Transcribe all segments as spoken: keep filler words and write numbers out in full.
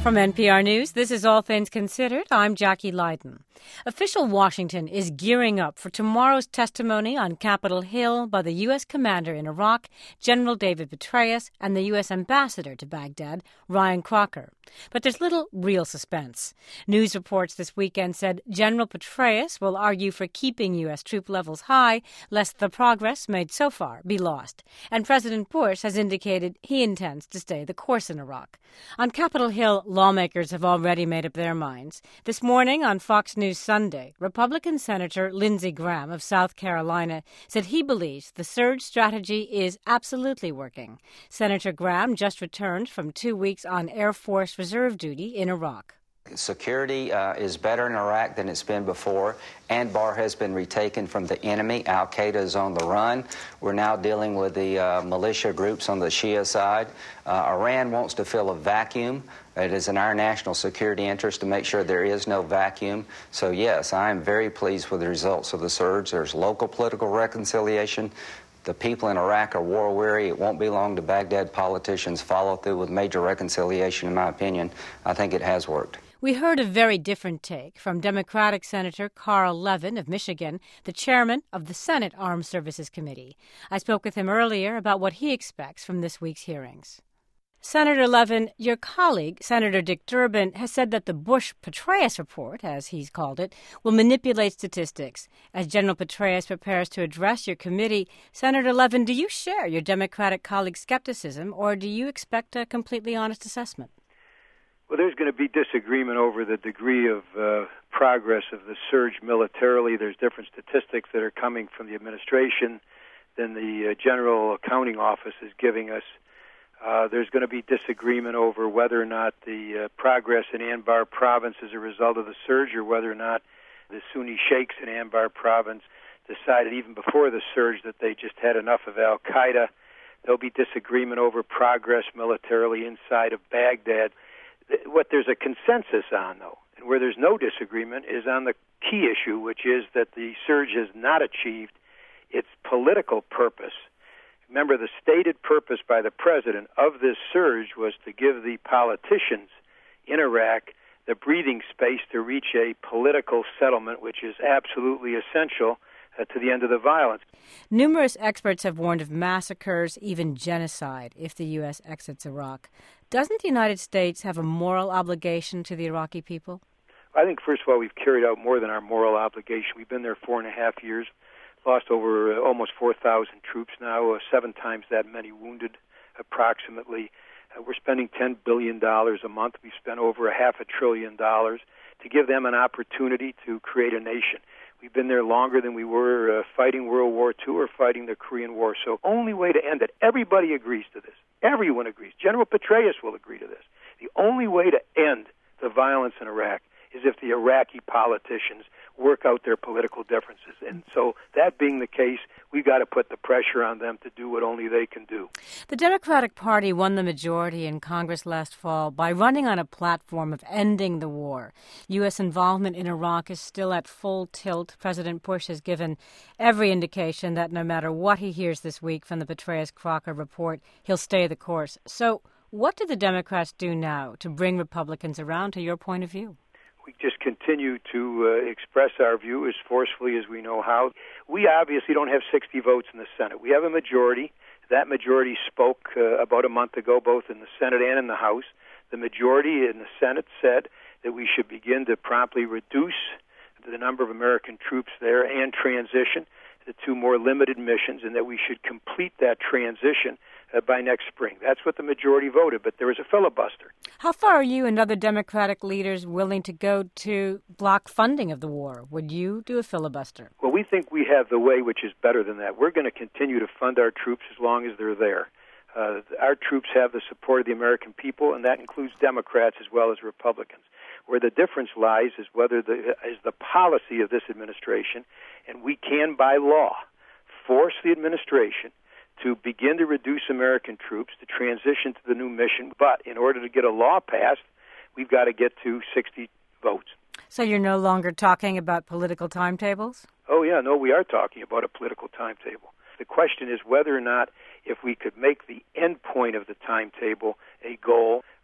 From N P R News, this is All Things Considered. I'm Jackie Leiden. Official Washington is gearing up for tomorrow's testimony on Capitol Hill by the U S commander in Iraq, General David Petraeus, and the U S ambassador to Baghdad, Ryan Crocker. But there's little real suspense. News reports this weekend said General Petraeus will argue for keeping U S troop levels high, lest the progress made so far be lost. And President Bush has indicated he intends to stay the course in Iraq. On Capitol Hill, lawmakers have already made up their minds. This morning on Fox News Sunday, Republican Senator Lindsey Graham of South Carolina said he believes the surge strategy is absolutely working. Senator Graham just returned from two weeks on Air Force Reserve duty in Iraq. Security uh, is better in Iraq than it's been before. Anbar has been retaken from the enemy. Al-Qaeda is on the run. We're now dealing with the uh, militia groups on the Shia side. Uh, Iran wants to fill a vacuum. It is in our national security interest to make sure there is no vacuum. So, yes, I am very pleased with the results of the surge. There's local political reconciliation. The people in Iraq are war-weary. It won't be long till Baghdad politicians follow through with major reconciliation, in my opinion. I think it has worked. We heard a very different take from Democratic Senator Carl Levin of Michigan, the chairman of the Senate Armed Services Committee. I spoke with him earlier about what he expects from this week's hearings. Senator Levin, your colleague, Senator Dick Durbin, has said that the Bush-Petraeus report, as he's called it, will manipulate statistics. As General Petraeus prepares to address your committee, Senator Levin, do you share your Democratic colleague's skepticism, or do you expect a completely honest assessment? Well, there's going to be disagreement over the degree of uh, progress of the surge militarily. There's different statistics that are coming from the administration than the uh, General Accounting Office is giving us. Uh, there's going to be disagreement over whether or not the uh, progress in Anbar province is a result of the surge or whether or not the Sunni sheikhs in Anbar province decided even before the surge that they just had enough of al-Qaeda. There'll be disagreement over progress militarily inside of Baghdad. What there's a consensus on, though, and where there's no disagreement, is on the key issue, which is that the surge has not achieved its political purpose. Remember, the stated purpose by the president of this surge was to give the politicians in Iraq the breathing space to reach a political settlement, which is absolutely essential uh, to the end of the violence. Numerous experts have warned of massacres, even genocide, if the U S exits Iraq. Doesn't the United States have a moral obligation to the Iraqi people? I think, first of all, we've carried out more than our moral obligation. We've been there four and a half years. Lost over uh, almost four thousand troops now, uh, seven times that many wounded, approximately. Uh, we're spending ten billion dollars a month. We've spent over a half a trillion dollars to give them an opportunity to create a nation. We've been there longer than we were uh, fighting World War Two or fighting the Korean War. So only way to end it, everybody agrees to this. Everyone agrees. General Petraeus will agree to this. The only way to end the violence in Iraq is if the Iraqi politicians work out their political differences. And so that being the case, we've got to put the pressure on them to do what only they can do. The Democratic Party won the majority in Congress last fall by running on a platform of ending the war. U S involvement in Iraq is still at full tilt. President Bush has given every indication that no matter what he hears this week from the Petraeus-Crocker report, he'll stay the course. So what do the Democrats do now to bring Republicans around to your point of view? We just continue to uh, express our view as forcefully as we know how. We obviously don't have sixty votes in the Senate. We have a majority. That majority spoke uh, about a month ago, both in the Senate and in the House. The majority in the Senate said that we should begin to promptly reduce the number of American troops there and transition to more limited missions, and that we should complete that transition uh, by next spring. That's what the majority voted, but there was a filibuster. How far are you and other Democratic leaders willing to go to block funding of the war? Would you do a filibuster? Well, we think we have the way which is better than that. We're going to continue to fund our troops as long as they're there. Uh, our troops have the support of the American people, and that includes Democrats as well as Republicans. Where the difference lies is whether the is the policy of this administration, and we can, by law, force the administration to begin to reduce American troops, to transition to the new mission. But in order to get a law passed, we've got to get to sixty votes. So you're no longer talking about political timetables? Oh, yeah, no, we are talking about a political timetable. The question is whether or not if we could make the end point of the timetable a goal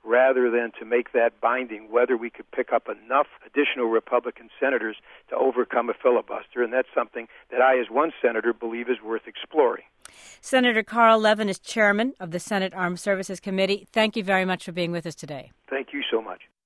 rather than to make that binding, whether we could pick up enough additional Republican senators to overcome a filibuster. And that's something that I, as one senator, believe is worth exploring. Senator Carl Levin is chairman of the Senate Armed Services Committee. Thank you very much for being with us today. Thank you so much.